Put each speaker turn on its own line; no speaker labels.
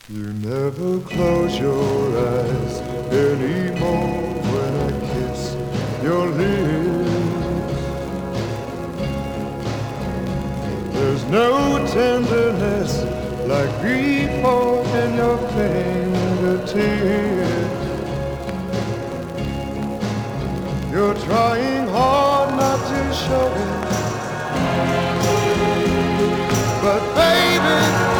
You never close your eyes anymore when I kiss your lips. There's no tenderness like before in your fingertips. You're trying hard not to show it, but baby,